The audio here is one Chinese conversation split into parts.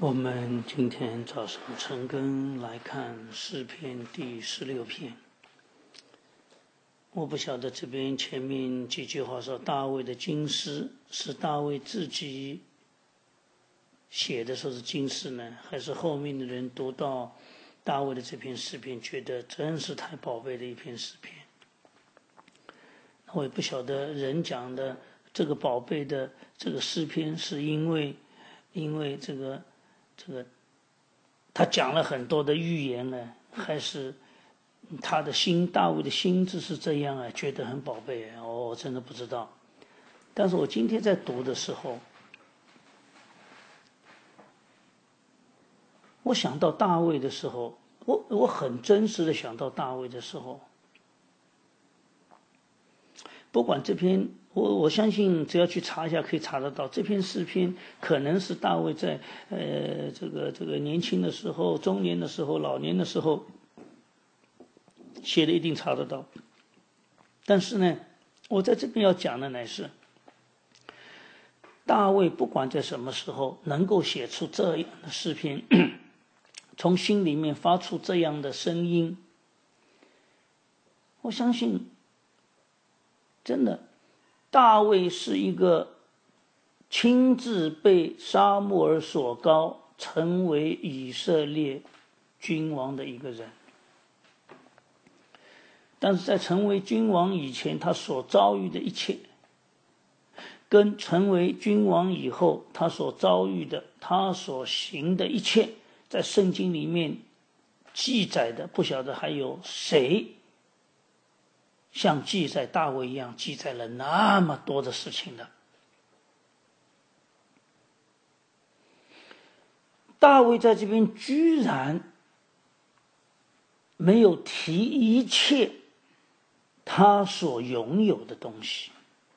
我们今天早上晨更来看诗篇第16篇。我不晓得这边前面几句话说大卫的经诗是大卫自己写的时候是经诗呢，还是后面的人读到大卫的这篇诗篇觉得真是太宝贝的一篇诗篇。我也不晓得人讲的这个宝贝的这个诗篇是因为这个他讲了很多的预言呢，还是他的心，大卫的心智是这样啊，觉得很宝贝啊，我真的不知道。但是我今天在读的时候，我想到大卫的时候，我很真实的想到大卫的时候，不管这篇我相信只要去查一下可以查得到，这篇诗篇可能是大卫在这个年轻的时候、中年的时候、老年的时候写的，一定查得到。但是呢，我在这边要讲的乃是大卫不管在什么时候能够写出这样的诗篇，从心里面发出这样的声音，我相信真的大卫是一个亲自被撒母耳所膏成为以色列君王的一个人。但是在成为君王以前，他所遭遇的一切，跟成为君王以后他所遭遇的、他所行的一切，在圣经里面记载的，不晓得还有谁像记载大卫一样记载了那么多的事情的。大卫在这边居然没有提一切他所拥有的东西，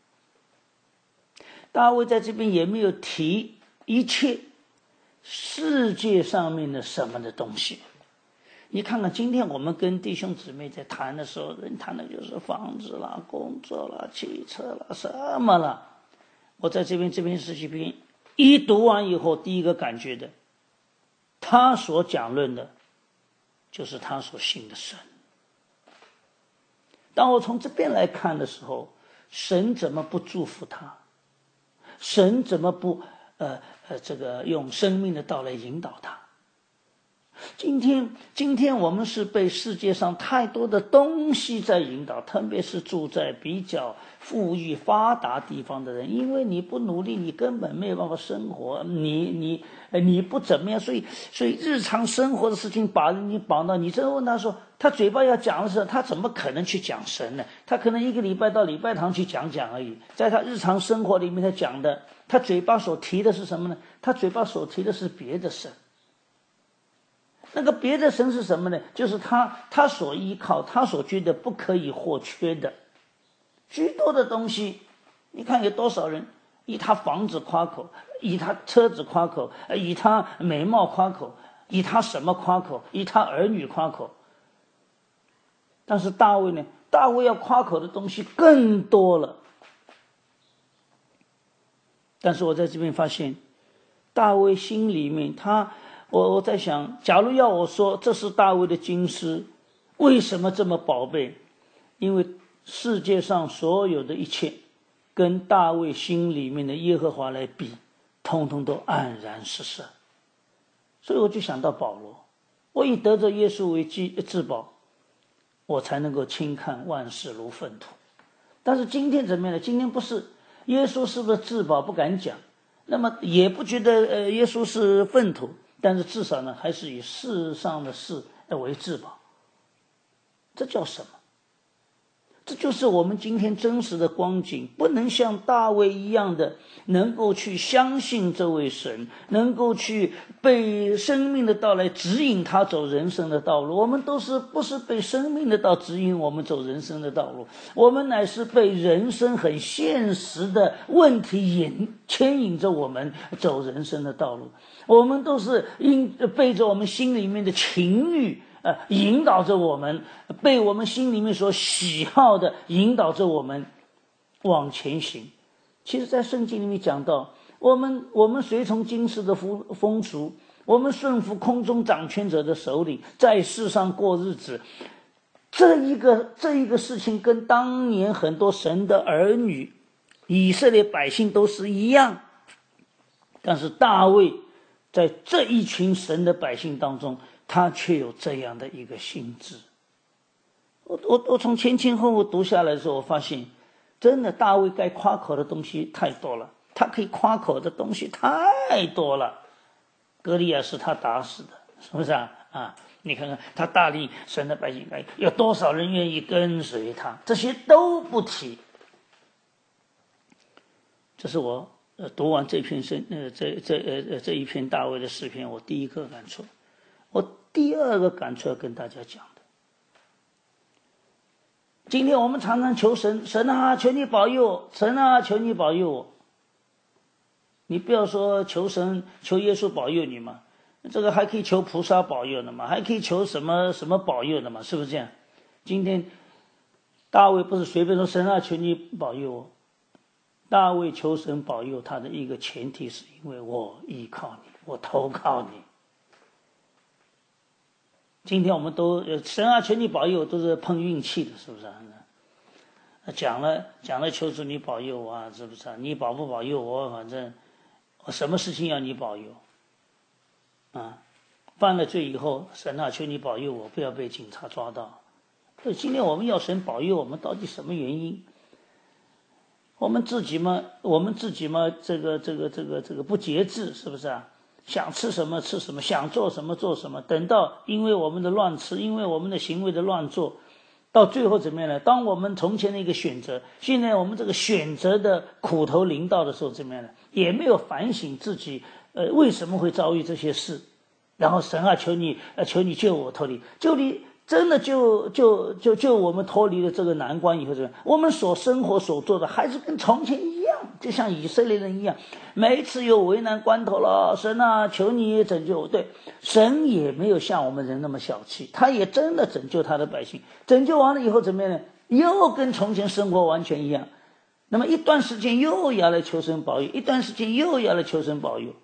大卫在这边也没有提一切世界上面的什么的东西。你看看今天我们跟弟兄姊妹在谈的时候，人谈的就是房子啦、工作啦、汽车啦、什么啦。我在这篇诗篇一读完以后，第一个感觉的，他所讲论的就是他所信的神。当我从这边来看的时候，神怎么不祝福他？神怎么不用生命的道来引导他？今天我们是被世界上太多的东西在引导，特别是住在比较富裕发达地方的人，因为你不努力，你根本没有办法生活，你不怎么样，所以日常生活的事情把你绑到，你真问他说，他嘴巴要讲的时候，他怎么可能去讲神呢？他可能一个礼拜到礼拜堂去讲而已，在他日常生活里面他讲的，他嘴巴所提的是什么呢？他嘴巴所提的是别的神。那个别的神是什么呢？就是他所依靠，他所觉得不可以或缺的许多的东西。你看有多少人以他房子夸口，以他车子夸口，以他美貌夸口，以他什么夸口，以他儿女夸口。但是大卫呢？大卫要夸口的东西更多了。但是我在这边发现，大卫心里面我在想，假如要我说这是大卫的经诗，为什么这么宝贝？因为世界上所有的一切跟大卫心里面的耶和华来比，通通都黯然失色。所以我就想到保罗，我以得着耶稣为至宝，我才能够轻看万事如粪土。但是今天怎么样呢？今天不是耶稣是不是至宝不敢讲，那么也不觉得耶稣是粪土，但是至少呢，还是以世上的事为至宝。这叫什么？这就是我们今天真实的光景，不能像大卫一样的能够去相信这位神，能够去被生命的道来指引他走人生的道路。我们不是被生命的道指引我们走人生的道路，我们乃是被人生很现实的问题牵引着我们走人生的道路。我们都是背着我们心里面的情欲引导着我们，被我们心里面所喜好的引导着我们往前行。其实在圣经里面讲到，我们随从今世的风俗， 我们顺服空中掌权者的首领，在世上过日子。这一个事情跟当年很多神的儿女以色列百姓都是一样，但是大卫在这一群神的百姓当中，他却有这样的一个心智。我从前后读下来的时候，我发现真的大卫该夸口的东西太多了，他可以夸口的东西太多了。歌利亚是他打死的，是不是啊？你看看他大力神的百姓，有多少人愿意跟随他？这些都不提。这是我读完这篇这一篇大卫的诗篇，我第一个感触。我第二个感触要跟大家讲的。今天我们常常求神，神啊，求你保佑我，神啊，求你保佑我。你不要说求神求耶稣保佑你嘛，这个还可以求菩萨保佑的嘛，还可以求什么什么保佑的嘛，是不是这样？今天大卫不是随便说神啊，求你保佑我。大卫求神保佑他的一个前提是因为我依靠你，我投靠你。今天我们都神啊，求你保佑，都是碰运气的，是不是？讲了求主你保佑我啊，是不是？你保不保佑我，反正我什么事情要你保佑啊？犯了罪以后，神啊，求你保佑我，不要被警察抓到。所以今天我们要神保佑我们，到底什么原因？我们自己嘛，这个不节制，是不是啊？想吃什么吃什么，想做什么做什么。等到因为我们的乱吃，因为我们的行为的乱做，到最后怎么样呢？当我们从前的一个选择，现在我们这个选择的苦头临到的时候，怎么样呢？也没有反省自己，为什么会遭遇这些事？然后神啊，求你救我脱离，救你。真的就我们脱离了这个难关以后，我们所生活所做的还是跟从前一样，就像以色列人一样，每一次有为难关头了，神啊，求你拯救我。对，神也没有像我们人那么小气，他也真的拯救他的百姓。拯救完了以后怎么样呢？又跟从前生活完全一样。那么一段时间又要来求神保佑，一段时间又要来求神保佑。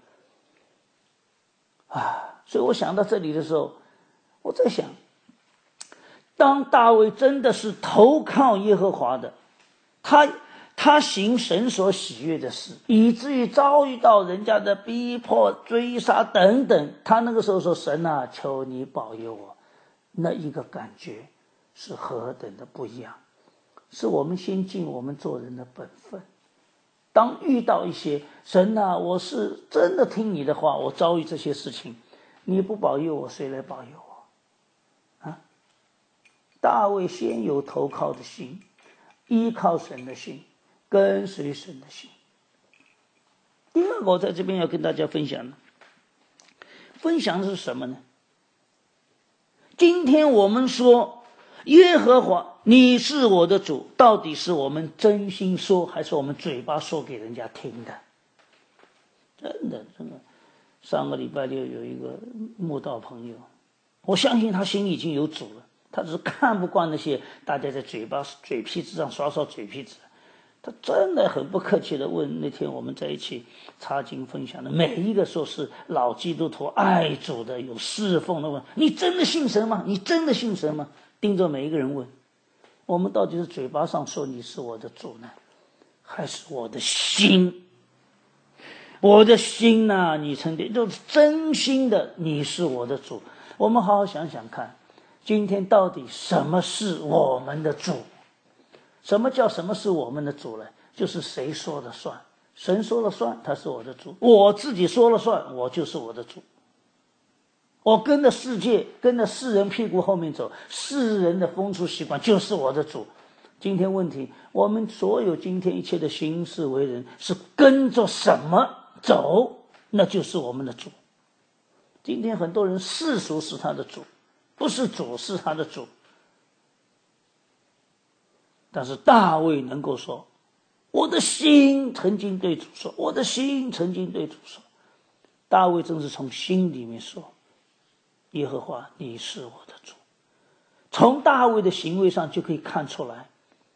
所以我想到这里的时候，我在想，当大卫真的是投靠耶和华的，他行神所喜悦的事，以至于遭遇到人家的逼迫、追杀等等，他那个时候说：“神啊，求你保佑我。”那一个感觉是何等的不一样，是我们先尽我们做人的本分。当遇到一些神啊，我是真的听你的话，我遭遇这些事情，你不保佑我，谁来保佑我？大卫先有投靠的心，依靠神的心，跟随神的心。第二个，我在这边要跟大家分享的是什么呢？今天我们说耶和华你是我的主，到底是我们真心说，还是我们嘴巴说给人家听的？真的上个礼拜六有一个慕道朋友，我相信他心里已经有主了，他只是看不惯那些大家在嘴皮子上刷嘴皮子。他真的很不客气的问，那天我们在一起查经分享的每一个说是老基督徒爱主的有侍奉的问，你真的信神吗？你真的信神吗？盯着每一个人问，我们到底是嘴巴上说你是我的主呢，还是我的心？我的心呢，你称的就是真心的你是我的主。我们好好想想看，今天到底什么是我们的主？什么是我们的主呢？就是谁说了算，神说了算，他是我的主。我自己说了算，我就是我的主。我跟着世界，跟着世人屁股后面走，世人的风俗习惯就是我的主。今天问题，我们所有今天一切的行事为人是跟着什么走，那就是我们的主。今天很多人世俗是他的主，不是主是他的主。但是大卫能够说，我的心曾经对主说，我的心曾经对主说。大卫正是从心里面说，耶和华你是我的主。从大卫的行为上就可以看出来，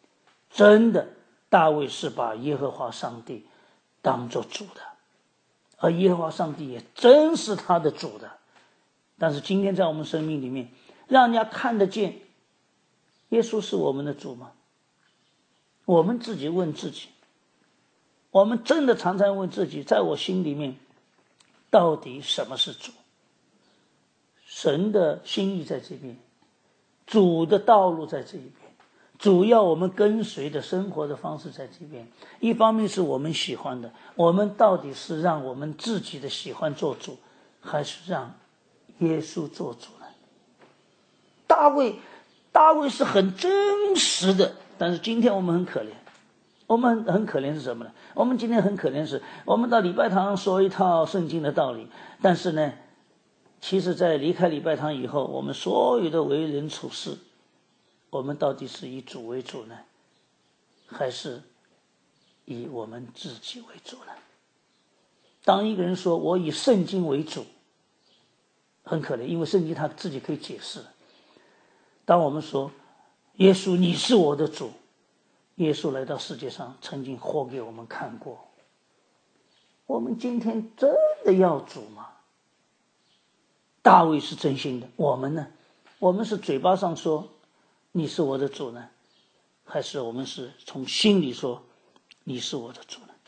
真的大卫是把耶和华上帝当作主的， 而耶和华上帝也真是他的主的。但是今天在我们生命里面，让人家看得见耶稣是我们的主吗？我们自己问自己，我们真的常常问自己，在我心里面到底什么是主？神的心意在这边，主的道路在这一边，主要我们跟随的生活的方式在这边。一方面是我们喜欢的，我们到底是让我们自己的喜欢做主，还是让耶稣做主呢？大卫是很真实的，但是今天我们很可怜。我们很可怜是什么呢？我们今天很可怜是我们到礼拜堂说一套圣经的道理，但是呢，其实在离开礼拜堂以后，我们所有的为人处事，我们到底是以主为主呢，还是以我们自己为主呢？当一个人说我以圣经为主，很可怜，因为圣经他自己可以解释。当我们说耶稣你是我的主，耶稣来到世界上曾经活给我们看过，我们今天真的要主吗？大卫是真心的，我们呢？我们是嘴巴上说你是我的主呢，还是我们是从心里说你是我的主呢？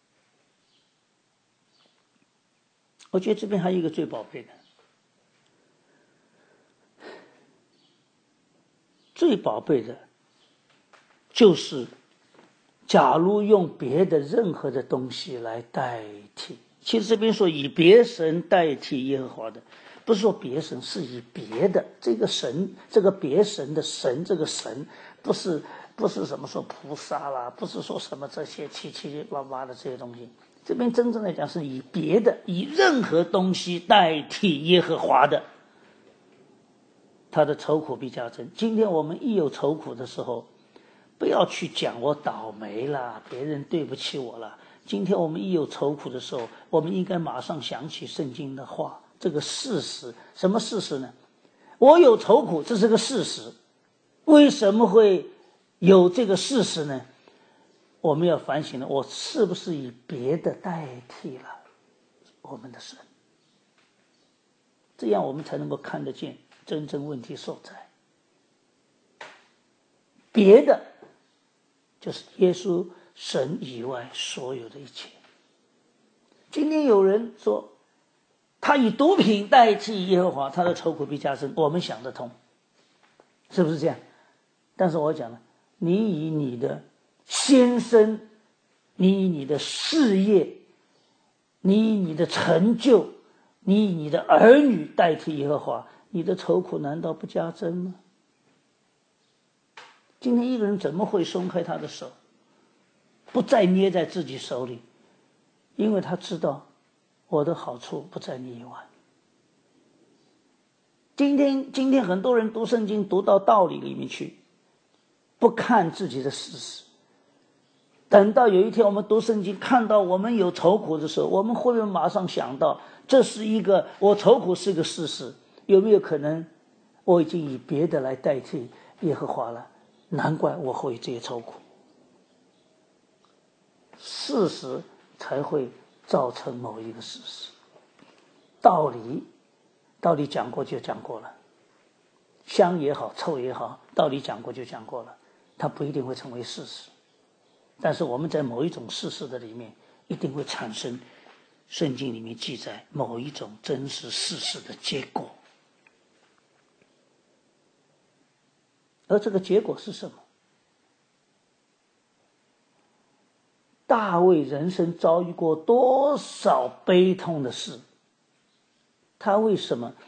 我觉得这边还有一个最宝贝的，最宝贝的就是假如用别的任何的东西来代替，其实这边说以别神代替耶和华的，不是说别神，是以别的这个神，这个别神的神，这个神不是什么说菩萨啦，不是说什么这些七七八八的这些东西，这边真正来讲是以别的，以任何东西代替耶和华的，他的愁苦必加增。今天我们一有愁苦的时候，不要去讲我倒霉了，别人对不起我了。今天我们一有愁苦的时候，我们应该马上想起圣经的话，这个事实。什么事实呢？我有愁苦，这是个事实。为什么会有这个事实呢？我们要反省了，我是不是以别的代替了我们的神？这样我们才能够看得见真正问题所在。别的就是耶稣神以外所有的一切。今天有人说他以毒品代替耶和华，他的愁苦必加增，我们想得通，是不是这样？但是我讲了，你以你的先生，你以你的事业，你以你的成就，你以你的儿女代替耶和华，你的愁苦难道不加增吗？今天一个人怎么会松开他的手，不再捏在自己手里？因为他知道我的好处不在你以外。今天很多人读圣经读到道理里面去，不看自己的事实。等到有一天我们读圣经看到我们有愁苦的时候，我们会不会马上想到这是一个，我愁苦是个事实，有没有可能我已经以别的来代替耶和华了？难怪我会这些愁苦。事实才会造成某一个事实，道理讲过就讲过了，香也好臭也好，道理讲过就讲过了，它不一定会成为事实。但是我们在某一种事实的里面一定会产生圣经里面记载某一种真实事实的结果。而这个结果是什么？大卫人生遭遇过多少悲痛的事，他为什么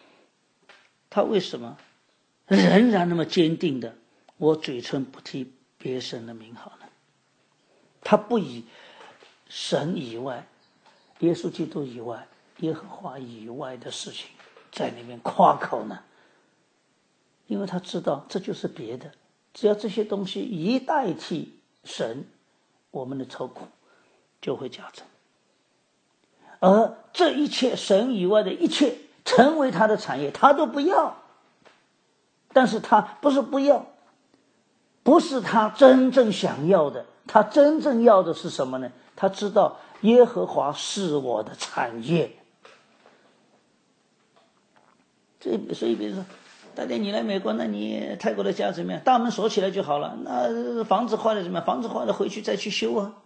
仍然那么坚定的我嘴唇不提别神的名号呢？他不以神以外，耶稣基督以外，耶和华以外的事情在那边夸口呢？因为他知道这就是别的，只要这些东西一代替神，我们的愁苦就会加增。而这一切神以外的一切成为他的产业，他都不要。但是他不是不要，不是他真正想要的，他真正要的是什么呢？他知道耶和华是我的产业。所以比如说大家你来美国，那你泰国的家怎么样？大门锁起来就好了，那房子坏了怎么样？房子坏了回去再去修啊。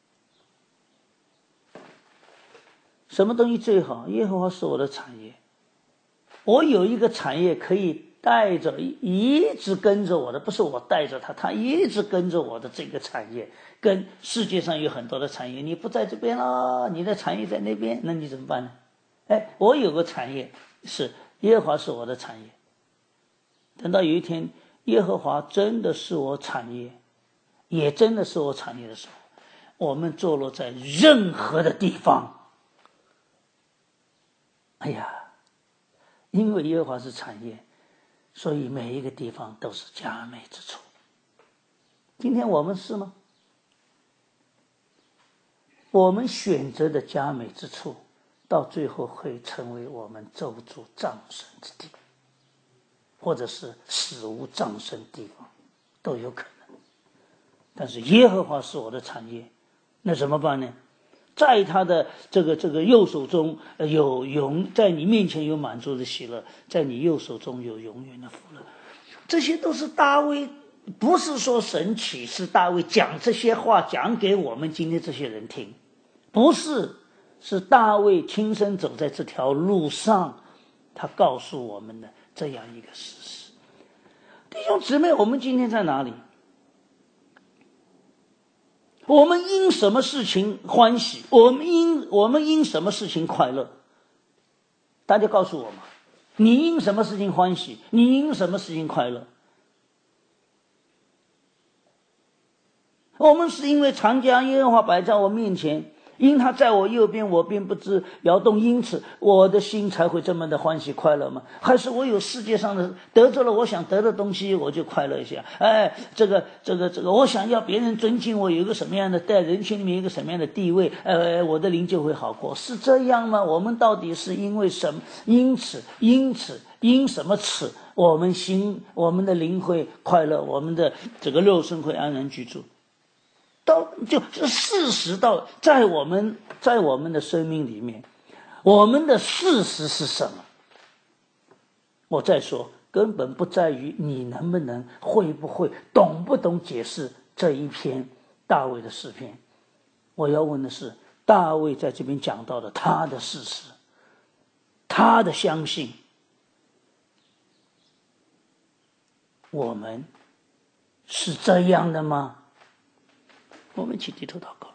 什么东西最好？耶和华是我的产业，我有一个产业可以带着一直跟着我的，不是我带着他一直跟着我的这个产业。跟世界上有很多的产业，你不在这边了，你的产业在那边，那你怎么办呢？我有个产业是耶和华是我的产业，等到有一天耶和华真的是我产业，也真的是我产业的时候，我们坐落在任何的地方，因为耶和华是产业，所以每一个地方都是佳美之处。今天我们是吗？我们选择的佳美之处，到最后会成为我们周主葬身之地，或者是死无葬身地方，都有可能。但是耶和华是我的产业，那怎么办呢？在他的这个右手中在你面前有满足的喜乐，在你右手中有永远的福乐。这些都是大卫，不是说神启示大卫讲这些话讲给我们今天这些人听，不是，是大卫亲身走在这条路上，他告诉我们的这样一个事实。弟兄姊妹，我们今天在哪里？我们因什么事情欢喜？我们因什么事情快乐？大家告诉我嘛，你因什么事情欢喜？你因什么事情快乐？我们是因为常将耶和华摆在我面前，因他在我右边，我便不知摇动，因此我的心才会这么的欢喜快乐吗？还是我有世界上的得着了我想得的东西，我就快乐一下？这个，我想要别人尊敬我，有一个什么样的在人群里面有一个什么样的地位，我的灵就会好过，是这样吗？我们到底是因为什么？因什么此，我们的灵会快乐，我们的这个肉身会安然居住。就是事实在我们的生命里面，我们的事实是什么？我再说，根本不在于你能不能、会不会、懂不懂解释这一篇大卫的诗篇。我要问的是，大卫在这边讲到的他的事实，他的相信，我们是这样的吗？我们一起低头祷告。